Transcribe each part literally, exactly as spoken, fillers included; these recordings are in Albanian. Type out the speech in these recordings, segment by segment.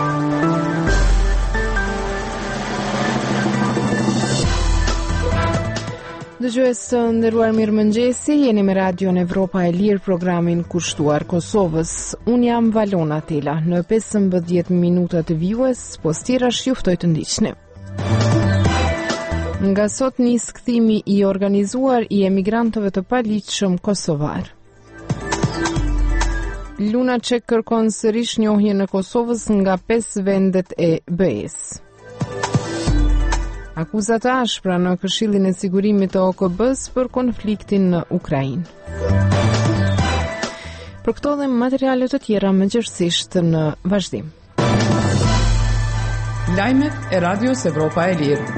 Dëgjues të nderuar, mirëmëngjesi, jeni me Radion Evropa e Lirë, programin kushtuar Kosovës. Unë jam Valona Tela, në pesëmbëdhjetë minuta të vijues, postirash juftoj të ndiqni. Nga sot nis kthimi i organizuar i emigrantëve të paligjshëm kosovar. Lunacek kërkon sërish njohje në Kosovës nga pesë vendet e B E-s. Akuzat e ashpra në Këshillin e Sigurimit të O K B-s për konfliktin në Ukrainë. Për këto dhe materiale të tjera mëngjesisht në vazhdim. Lajmet e Radios Evropa e Lirë.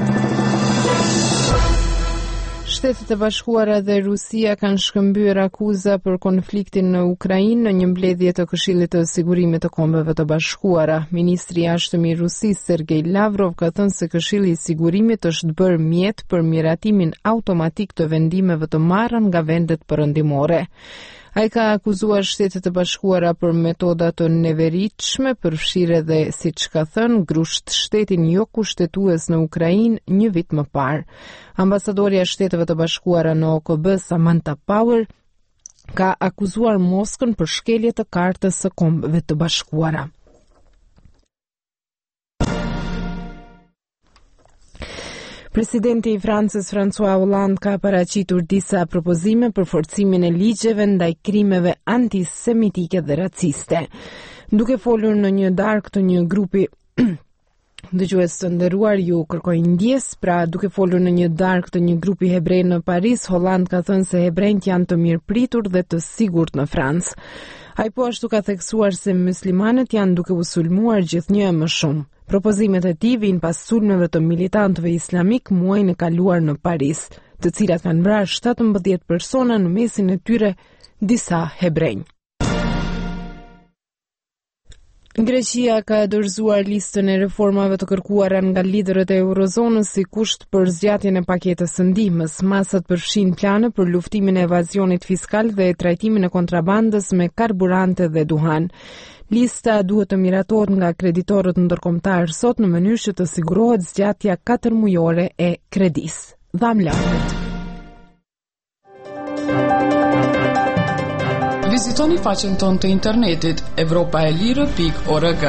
Shtetet e Bashkuara dhe Rusia kanë shkëmbyer akuza për konfliktin në Ukrainë në një mbledhje të Këshillit të Sigurimit të Kombeve të Bashkuara. Ministri i Jashtëm i Rusisë Sergej Lavrov ka thënë se Këshilli i Sigurimit është bërë mjet për miratimin automatik të vendimeve të marra nga vendet perëndimore. Ai ka akuzuar Shtetet e Bashkuara për metoda të neveritshme, përfshirë edhe, siç ka thënë, grusht shtetin jo kushtetues në Ukrainë një vit më parë. Ambasadorja e Shteteve të Bashkuara në O K B, Samantha Power, ka akuzuar Moskën për shkelje të Kartës së Kombeve të Bashkuara. Presidenti i Francës François Hollande ka paraqitur disa propozime për forcimin e ligjeve ndaj krimeve antisemitike dhe raciste. Duke folur në një darkë të një grupi dëgjues të nderuar, ju kërkoj ndjes, pra duke folur në një darkë të një grupi hebrej në Paris, Hollande ka thënë se hebrejt janë të mirëpritur dhe të sigurt në Francë. Ai po ashtu ka theksuar se muslimanët janë duke u sulmuar gjithnjë më shumë. Propozimet e tij vijnë pas sulmeve të militantëve islamik muajin e kaluar në Paris, të cilat kanë vrarë shtatëmbëdhjetë persona, në mesin e tyre disa hebrej. Greqia ka dorëzuar listën e reformave të kërkuara nga liderët e Eurozonës si kusht për zgjatjen e paketës së ndihmës. Masat përfshin plane për luftimin e evazionit fiskal dhe trajtimin e kontrabandës me karburante dhe duhan. Lista duhet të miratohet nga kreditorët ndërkombëtar sot në mënyrë që të sigurohet zgjatja katër mujore e kredisë. Dham lajmet. Vizitoni faqen tonë të internetit evropa e lirë pikë org.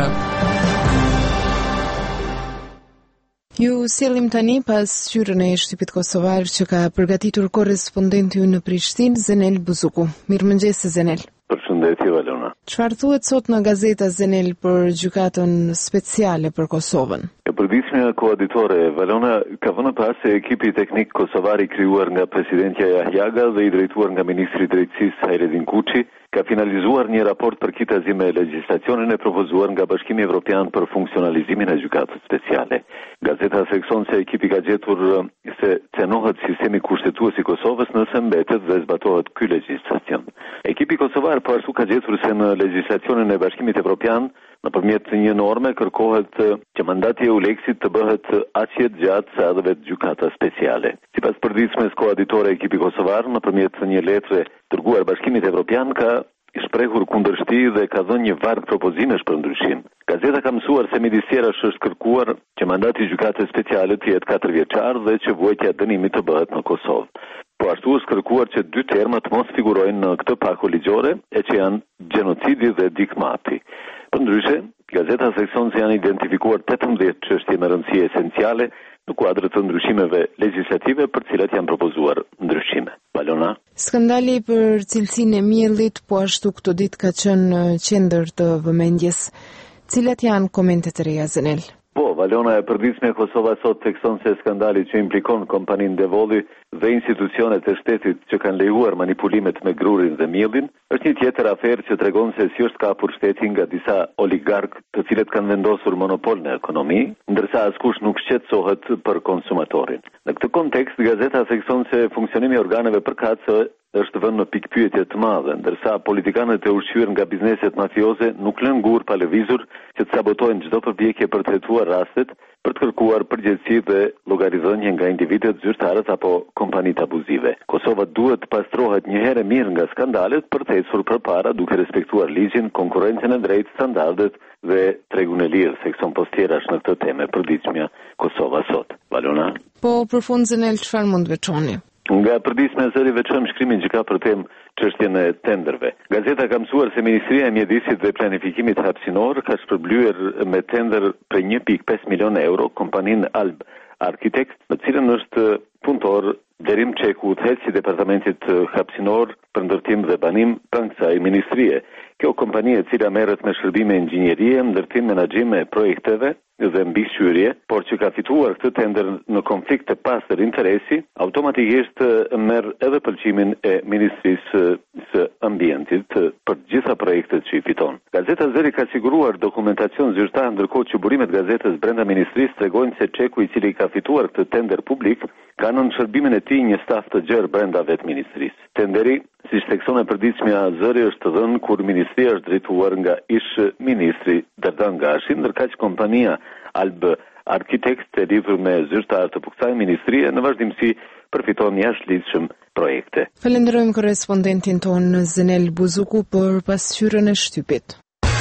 Ju sjellim tani pas hyrjen e Shqipit Kosovar që ka përgatitur korrespondenti ynë në Prishtinë, Zenel Buzuku. Mirëmëngjes Zenel. Përshëndetje Valona. Çfarë thuhet sot në gazeta Zenel për gjykatën speciale për Kosovën? E përditshmja koaditore Valona ka vënë pas se ekipi teknik kosovar i krijuar nga presidentja Jahjaga dhe i drejtuar nga ministri i drejtësisë Hajredin Kuçi ka finalizuar një raport përkitëzi me legjislacionin e propozuar nga Bashkimi Evropian për funksionalizimin e gjykatës speciale. Gazeta thekson se ekipi ka gjetur se cenohet sistemi kushtetues i Kosovës nëse mbetet dhe zbatohet ky legjislacion. Ekipi kosovar po ashtu ka gjetur se në legjislacionin e Bashkimit Evropian nëpërmjet një norme kërkohet që mandati e Euleksit të bëhet aq i gjatë sa edhe vetë gjykata speciale. Sipas përditshmes koaditore, ekipi kosovar nëpërmjet një letre dërguar Bashkimit Evropian ka shprehur kundërshti dhe ka dhënë një varg propozimesh për ndryshim. Gazeta ka mësuar se midis tjerash është kërkuar që mandati i gjykatës speciale të jetë katër vjeçar dhe që vuajtja e dënimit të bëhet në Kosovë. Po ashtu është kërkuar që dy terma të mos figurojnë në këtë pako ligjore, e që janë gjenocidi dhe dikmati. Përndryshe, gazeta thekson se janë identifikuar tetëmbëdhjetë çështje me rëndësi esenciale në kuadër të ndryshimeve legjislative për të cilat janë propozuar ndryshime. Valona. Skandali për cilësinë e miellit po ashtu këto ditë ka qenë në qendër të vëmendjes. Cilat janë komentet e reja, Zenel? Po, Valona, e përditshme Kosova sot thekson se skandali që implikon kompaninë Devolli dhe institucionet e shtetit që kanë lejuar manipulimet me grurin dhe mielin është një tjetër aferë që tregon se si është kapur shteti nga disa oligark të cilët kanë vendosur monopol në ekonomi, ndërsa askush nuk shqetësohet për konsumatorin. Në këtë kontekst, gazeta thekson se funksionimi i organeve përkatëse është vënë në pikpyetje të madhe, ndërsa politikanët e ushqyer nga bizneset mafioze nuk lënë gur pa lëvizur që të sabotojnë çdo përpjekje për të hetuar rastet për të kërkuar përgjegjësi dhe llogaridhënie nga individët, zyrtarët apo kompanitë abuzive. Kosova duhet të pastrohet një herë mirë nga skandalet për të ecur përpara duke respektuar ligjin, konkurrencën e drejtë, standardet dhe tregun e lirë, sekson postjerash në këtë temë përditshmja Kosova sot. Valona? Po, përfund Zenel, çfarë mund veçoni? Nga përditshmja e zëri veçojmë shkrimin që ka për temë çështjen e tenderve. Gazeta ka mësuar se Ministria e Mjedisit dhe Planifikimit Hapësinor ka shpërblyer me tender për një pikë pesë milion euro kompaninë Alb Architect, në cilën është punëtor Derim Çeku, udhëheqësi i departamentit hapësinor për ndërtim dhe banim pranë kësaj ministrie. Kjo kompani e cila merret me shërbime inxhinierie, ndërtim, menaxhim e projekteve dhe mbikëqyrje, por që ka fituar këtë tender në konflikt të pastër interesi, automatikisht merr edhe pëlqimin e Ministrisë së Ambientit për gjitha projektet që i fiton. Gazeta Zëri ka siguruar dokumentacion zyrtar, ndërkohë që burimet gazetës brenda ministrisë tregojnë se Çeku, i cili ka fituar këtë tender publik, ka nën shërbimin e tij një staf të gjerë brenda vetë ministrisë. Tenderi, siç thekson e përditshmja Zëri, është dhënë kur ministria është drejtuar nga ish ministri Derdan Gashi, ndërkaq kompania Alb Architect e lidhur me zyrtar të kësaj ministrie në vazhdimsi përfiton jashtëligjshëm projekte. Falenderojmë korrespondentin ton Zenel Buzuku për pasqyrën e shtypit.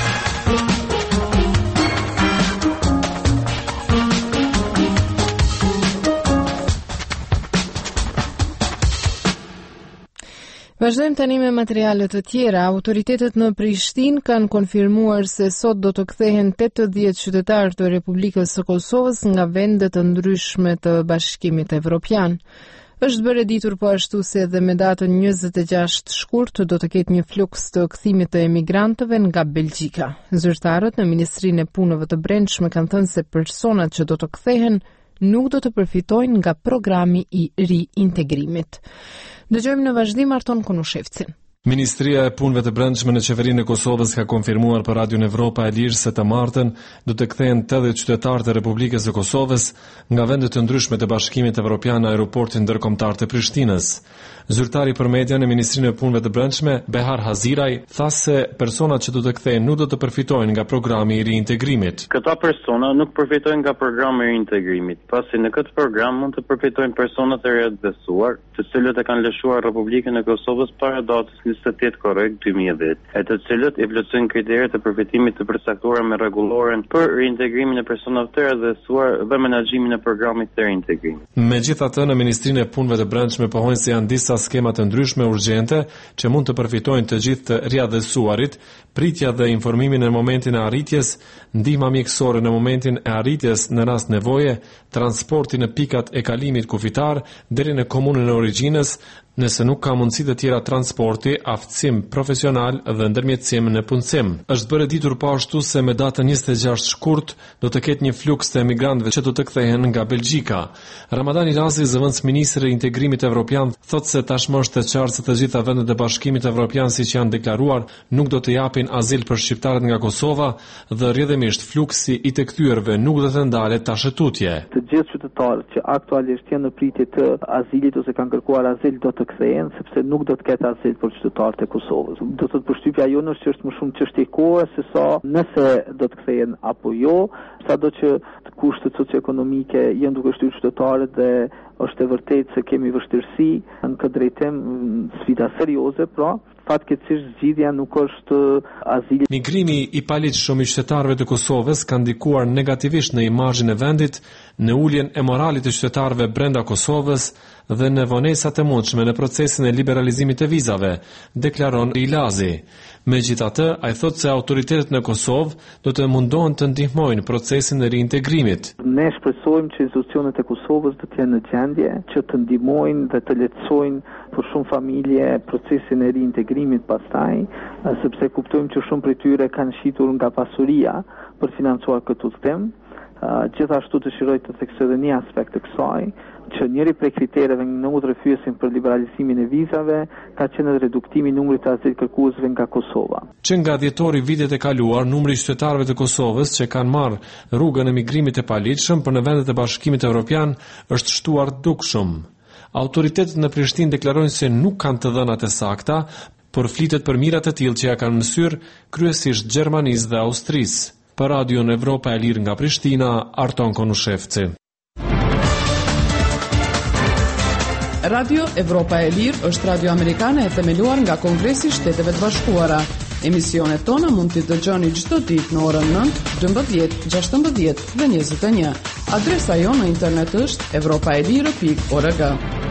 Vazhdojmë tani me materiale të tjera. Autoritetet në Prishtinë kanë konfirmuar se sot do të kthehen tetëdhjetë qytetarë të Republikës së Kosovës nga vende të ndryshme të Bashkimit Evropian. Është bërë ditur po ashtu se edhe me datën njëzet e gjashtë shkurt do të ketë një fluks të kthimit të emigrantëve nga Belgjika. Zyrtarët në Ministrinë e Punëve të Brendshme kanë thënë se personat që do të kthehen nuk do të përfitojnë nga programi i riintegrimit. Dëgjojmë në vazhdim Arton Konushevcin. Ministria e Punëve të Brendshme në Qeverinë e Kosovës ka konfirmuar për Radion Evropa e Lirë se të martën do të kthehen tetëdhjetë qytetarë të Republikës së Kosovës nga vende të ndryshme të Bashkimit Evropian në aeroportin ndërkombëtar të Prishtinës. Zyrtari për media në Ministrinë e Punëve të Brendshme, Behar Haziraj, tha se personat që do të kthehen nuk do të përfitojnë nga programi i riintegrimit. Këta persona nuk përfitojnë nga programi i riintegrimit, pasi në këtë program mund të përfitojnë personat e riadhesuar, të cilët e kanë lëshuar Republikën e Kosovës para datës njëzet e tetë korrekt dy mijë e dhjetë, e të cilët i plotësojnë kriteret e përfitimit të përcaktuara me rregulloren për riintegrimin e personave të riadhesuar dhe menaxhimin e programit të riintegrimit. Megjithatë, në Ministrinë e Punëve të Brendshme pohojnë se janë disa skema të ndryshme urgjente që mund të përfitojnë të gjithë të riadhesuarit, pritja dhe informimi në momentin e arritjes, ndihma mjekësore në momentin e arritjes në rast nevoje, transporti në pikat e kalimit kufitar deri në komunën e origjinës, nëse nuk ka mundësi të tjera transporti, aftësim profesional dhe ndërmjetësim në punësim. Është bërë ditur po ashtu se me datën njëzet e gjashtë shkurt do të ketë një fluks të emigrantëve që do të kthehen nga Belgjika. Ramadani Lazi, zëvendës ministri i integrimit evropian, thotë se tashmë është e qartë se të gjitha vendet e Bashkimit Evropian siç janë deklaruar nuk do të japin azil për shqiptarët nga Kosova dhe rrjedhimisht fluksi i të kthyer nuk do të ndalet tashëtutje. Të gjithë qytetarët që aktualisht janë në pritje të azilit ose kanë kërkuar azil do të kthehen, sepse nuk do të ketë azil për qytetarët e Kosovës. Do të thotë përshtypja jonë është që është më shumë çështje kohe se sa nëse do të kthehen apo jo, sado që kushtet socioekonomike janë duke shtyr qytetarët dhe është e vërtetë se kemi vështirësi në këtë drejtim, sfida serioze, pra fatkeqësisht zgjidhja nuk është azili. Migrimi i paligjshëm i qytetarëve të Kosovës ka ndikuar negativisht në imazhin e vendit, në uljen e moralit të qytetarëve brenda Kosovës dhe në vonesat e mundshme në procesin e liberalizimit të vizave, deklaron Ilazi. Megjithatë, ai thotë se autoritetet në Kosovë do të mundohen të ndihmojnë procesin e riintegrimit. Ne shpresojmë që institucionet e Kosovës do të jenë në gjendje që të ndihmojnë dhe të lehtësojnë për shumë familje procesin e riintegrimit pastaj, sepse kuptojmë që shumë prej tyre kanë shitur nga pasuria për financuar këtë udhëtim. Gjithashtu dëshiroj të theksoj edhe një aspekt të kësaj, që njëri prej kritereve në udhëfyesin për liberalizimin e vizave ka qenë reduktimi i numrit të azil kërkuesve nga Kosova. Që nga dhjetori vitet e kaluar, numri i qytetarëve të Kosovës që kanë marrë rrugën e migrimit të paligjshëm për në vendet e Bashkimit Evropian është shtuar dukshëm. Autoritetet në Prishtinë deklarojnë se nuk kanë të dhënat e sakta, por flitet për mirat e tillë që ja kanë mësyer kryesisht Gjermanisë dhe Austrisë. Për Radion Evropa e Lirë nga Prishtina, Arton Konushevci. Radio Evropa e Lirë është radio amerikane e themeluar nga Kongresi i Shteteve të Bashkuara. Emisionet tona mund t'i dëgjoni çdo ditë në orën nëntë, dymbëdhjetë, gjashtëmbëdhjetë dhe njëzet e një. Adresa jonë në internet është evropaelire pikë org.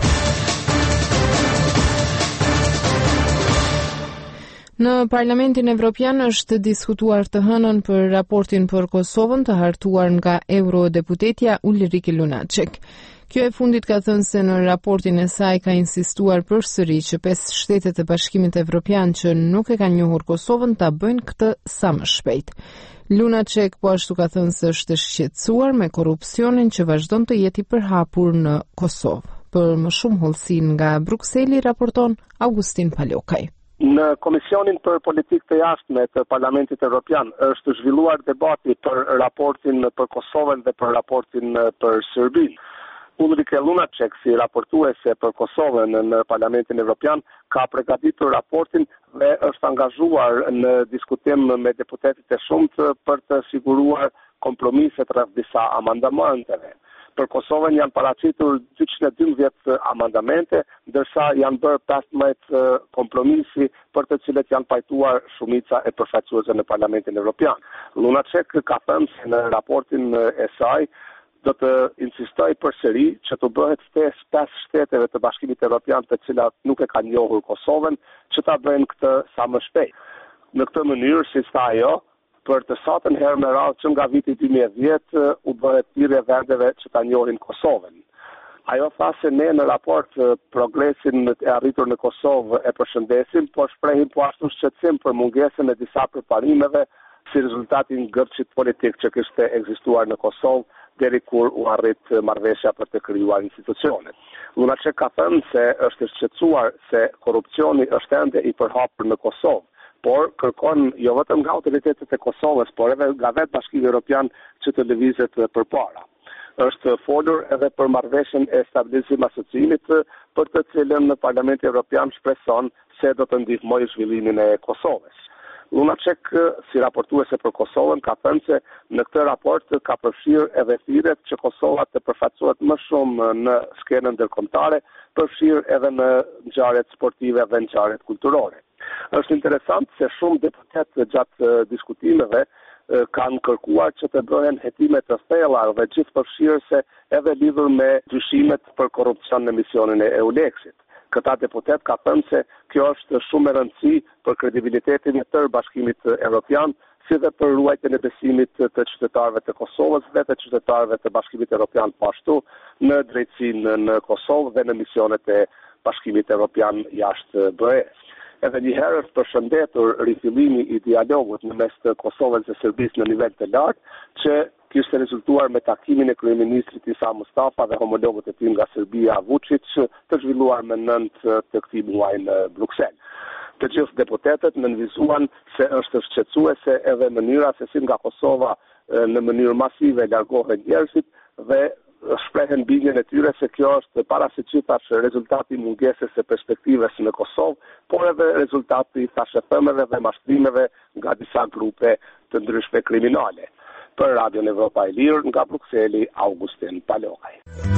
Në Parlamentin Evropian është diskutuar të hënën për raportin për Kosovën të hartuar nga eurodeputetja Ulrike Lunacek. Kjo e fundit ka thënë se në raportin e saj ka insistuar përsëri që pesë shtetet e Bashkimit Evropian që nuk e kanë njohur Kosovën ta bëjnë këtë sa më shpejt. Lunacek po ashtu ka thënë se është shqetësuar me korrupsionin që vazhdon të jetë i përhapur në Kosovë. Për më shumë hollësin nga Brukseli raporton Augustin Palokaj. Në Komisionin për Politikë të Jashtme të Parlamentit Evropian është zhvilluar debati për raportin për Kosovën dhe për raportin për Serbinë. Ulrike Lunacek, si raportuese për Kosovën në Parlamentin Evropian, ka përgatitur raportin dhe është angazhuar në diskutim me deputetët e shumtë për të siguruar kompromiset rreth disa amandamenteve. Për Kosovën janë paraqitur dyqind e dymbëdhjetë amandamente, ndërsa janë bërë pesëmbëdhjetë kompromisi për të cilët janë pajtuar shumica e përfaqësuesve në Parlamentin Evropian. Lunacek ka thënë se në raportin e saj do të insistoj përsëri që të bëhet ftesë pesë shteteve të Bashkimit Evropian të cilat nuk e kanë njohur Kosovën, që ta bëjnë këtë sa më shpejt. Në këtë mënyrë, si tha ajo, për të satën herë me radhë që nga viti dy mijë e dhjetë u bëhet thirrje vendeve që ta njohin Kosovën. Ajo tha se ne në raport progresin e arritur në Kosovë e përshëndesim, por shprehim po ashtu shqetësim për mungesën e disa përparimeve si rezultatin gërçit politik që kishte ekzistuar në Kosovë deri kur u arrit marrëveshja për të krijuar institucionet. Lunacek ka thënë se është shqetësuar se korrupsioni është ende i përhapur në Kosovë, por kërkon jo vetëm nga autoritetet e Kosovës, por edhe nga vetë Bashkimi Evropian që të lëvizet përpara. Është folur edhe për marrëveshjen e stabilizim asociimit, për të cilën në Parlamenti Evropian shpreson se do të ndihmojë zhvillimin e Kosovës. Lunacek, si raportuese për Kosovën, ka thënë se në këtë raport ka përfshirë edhe thirrjet që Kosova të përfaqësohet më shumë në skenën ndërkombëtare, përfshirë edhe në ngjarjet sportive dhe ngjarjet kulturore. Është interesant se shumë deputetë gjatë diskutimeve kanë kërkuar që të bëhen hetime të thella dhe gjithëpërfshirëse edhe lidhur me dyshimet për korrupsion në misionin e EULEX-it. Këta deputet ka thënë se kjo është shumë e rëndësishme për kredibilitetin e tërë Bashkimit Evropian, si dhe për ruajtjen e besimit të qytetarëve të Kosovës dhe të qytetarëve të Bashkimit Evropian po ashtu në drejtsinë në Kosovë dhe në misionet e Bashkimit Evropian jashtë B E-s. Edhe një herë është përshëndetur rifillimi i dialogut në mes të Kosovës dhe Serbisë në nivel të lartë, që kishte rezultuar me takimin e kryeministrit Isa Mustafa dhe homologët e tij nga Serbia Vučić, të zhvilluar më nëntë të këtij muaji në Bruksel. Të gjithë deputetët nënvizuan se është shqetësuese edhe mënyra se si nga Kosova në mënyrë masive largohen njerëzit dhe shprehen bindjen e tyre se kjo është parashiqitash rezultati i mungesës së perspektives në Kosovë, por edhe rezultati i thashëthëmeve dhe mashtrimeve nga disa grupe të ndryshme kriminale. Për Radion Evropa e Lirë, nga Brukseli, Augustin Palokaj.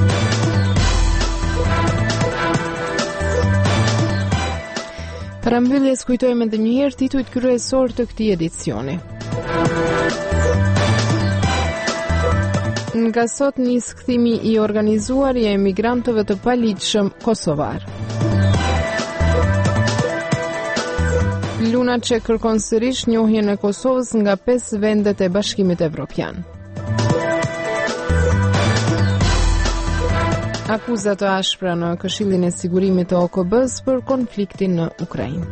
Para mbylljes kujtojmë edhe një herë titujt kryesor të këtij edicioni. Nga sot nis kthimi i organizuar i emigrantëve të paligjshëm kosovar. Lunacek kërkon sërish njohjen e Kosovës nga pesë vendet e Bashkimit Evropian. Akuza të ashpra në Këshillin e Sigurimit të O K B-s për konfliktin në Ukrainë.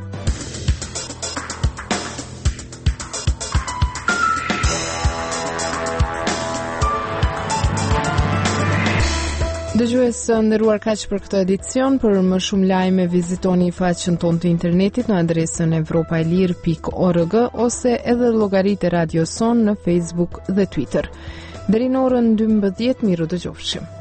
Dëgjues nderuar, kaq për këtë edicion. Për më shumë lajme vizitoni faqen tonë të internetit në adresën evropaelir pikë org ose edhe llogaritë e Radio Son në Facebook dhe Twitter. Deri në orën dymbëdhjetë, miru dëgjofshim.